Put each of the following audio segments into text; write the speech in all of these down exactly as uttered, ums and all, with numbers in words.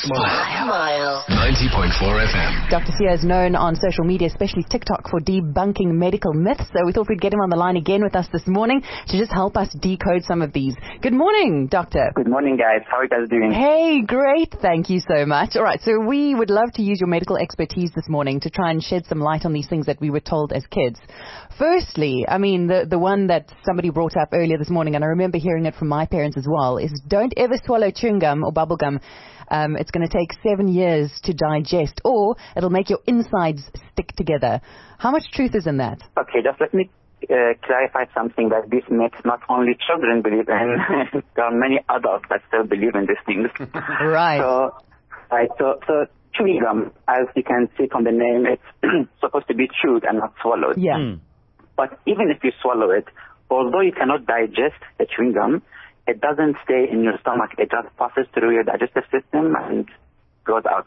Smile. Smile. ninety point four F M. Doctor Sia is known on social media, especially TikTok, for debunking medical myths. So we thought we'd get him on the line again with us this morning to just help us decode some of these. Good morning, Doctor. Good morning, guys. How are you guys doing? Hey, great. Thank you so much. All right, so we would love to use your medical expertise this morning to try and shed some light on these things that we were told as kids. Firstly, I mean, the, the one that somebody brought up earlier this morning, and I remember hearing it from my parents as well, is don't ever swallow chewing gum or bubble gum. Um, it's going to take seven years to digest, or it'll make your insides stick together. How much truth is in that? Okay, just let me uh, clarify something, that this myth not only children believe in, there are many adults that still believe in these things. Right. So, right, so, so chewing gum, as you can see from the name, it's supposed to be chewed and not swallowed. Yeah. Mm. But even if you swallow it, although you cannot digest the chewing gum, it doesn't stay in your stomach. It just passes through your digestive system and goes out.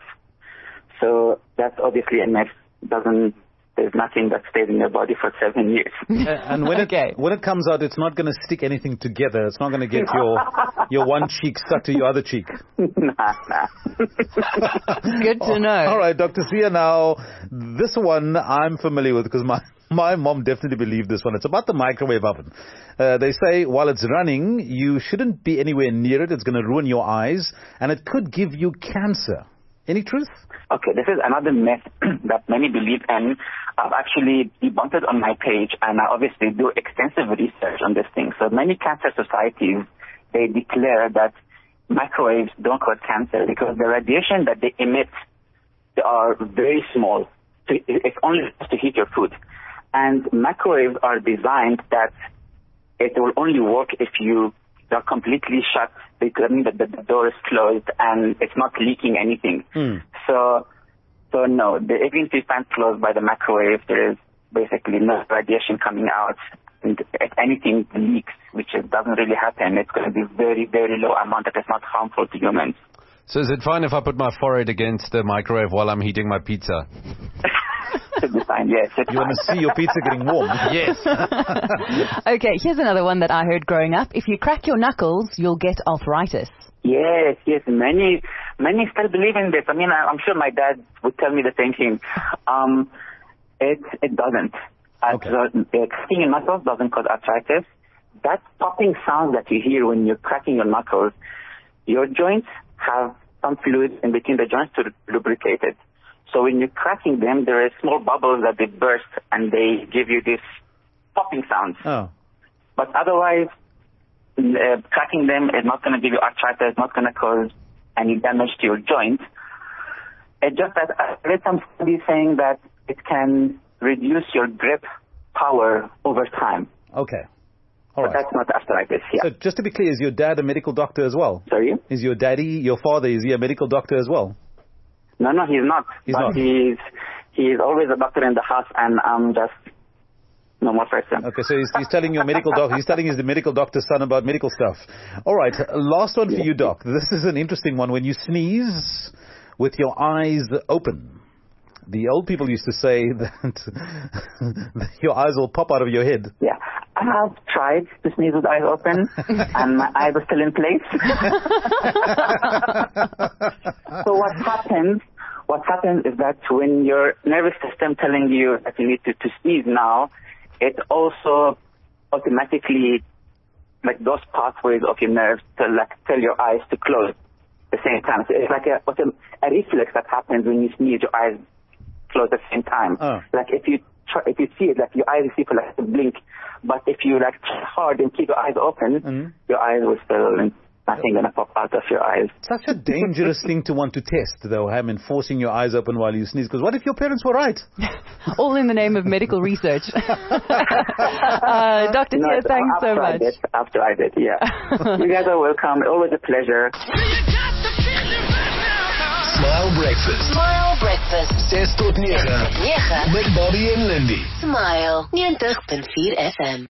So that's obviously a myth. Doesn't there's nothing that stays in your body for seven years. And when Okay. it when it comes out, it's not going to stick anything together. It's not going to get your your one cheek stuck to your other cheek. nah, nah. Good to know. All right, Doctor Sia. Now, this one I'm familiar with because my. My mom definitely believed this one. It's about the microwave oven. Uh, they say while it's running, you shouldn't be anywhere near it. It's going to ruin your eyes, and it could give you cancer. Any truth? Okay, this is another myth that many believe in. I've actually debunked it on my page, and I obviously do extensive research on this thing. So many cancer societies, they declare that microwaves don't cause cancer because the radiation that they emit, they are very small. So it's only to heat your food. And microwaves are designed that it will only work if you are completely shut, because I mean that the door is closed and it's not leaking anything. Mm. So, so no, the, even if you stand close by the microwave, there is basically no radiation coming out. And if anything leaks, which it doesn't really happen, it's going to be very, very low amount that is not harmful to humans. So is it fine if I put my forehead against the microwave while I'm heating my pizza? Should be fine, yes. You want to see your pizza getting warm? Yes. Okay, here's another one that I heard growing up. If you crack your knuckles, you'll get arthritis. Yes, yes. Many, many still believe in this. I mean, I, I'm sure my dad would tell me the same thing. Um, it, it doesn't. Okay. Uh, cracking your knuckles doesn't cause arthritis. That popping sound that you hear when you're cracking your knuckles, your joints have some fluids in between the joints to lubricate it. So when you're cracking them, there are small bubbles that they burst and they give you this popping sound. Oh. But otherwise, uh, cracking them is not going to give you arthritis, it's not going to cause any damage to your joint. It's just that I read some studies saying that it can reduce your grip power over time. Okay. All But right. that's not arthritis, yeah. So just to be clear, is your dad a medical doctor as well? Sorry? Is your daddy, your father, is he a medical doctor as well? No, no, he's not. He's but not. He's, he's always a doctor in the house, and I'm just normal person. Okay, so he's, he's telling your medical doc, he's telling his the medical doctor's son about medical stuff. All right, last one for you, Doc. This is an interesting one. When you sneeze with your eyes open, the old people used to say that your eyes will pop out of your head. Yeah. I have tried to sneeze with eyes open, and my eyes are still in place. So what happens, what happens is that when your nervous system telling you that you need to, to sneeze now, it also automatically, like those pathways of your nerves tell, like, tell your eyes to close at the same time. So it's like a, a reflex that happens when you sneeze, your eyes close at the same time. Oh. Like if you try, if you see it, like your eyes see for like a blink, but if you like try hard and keep your eyes open, Mm-hmm. your eyes will still, and nothing gonna pop out of your eyes. Such a dangerous thing to want to test, though, Ham, and forcing your eyes open while you sneeze. Because what if your parents were right? All in the name of medical research. uh, Doctor No, Sia, it's- thanks I've so tried much. It. I've tried it, yeah. You guys are welcome. Always a pleasure. Smile Breakfast. Smile Breakfast. ses tot nege. nege. Met Bobby en Lindy. Smile. ninety punt four F M.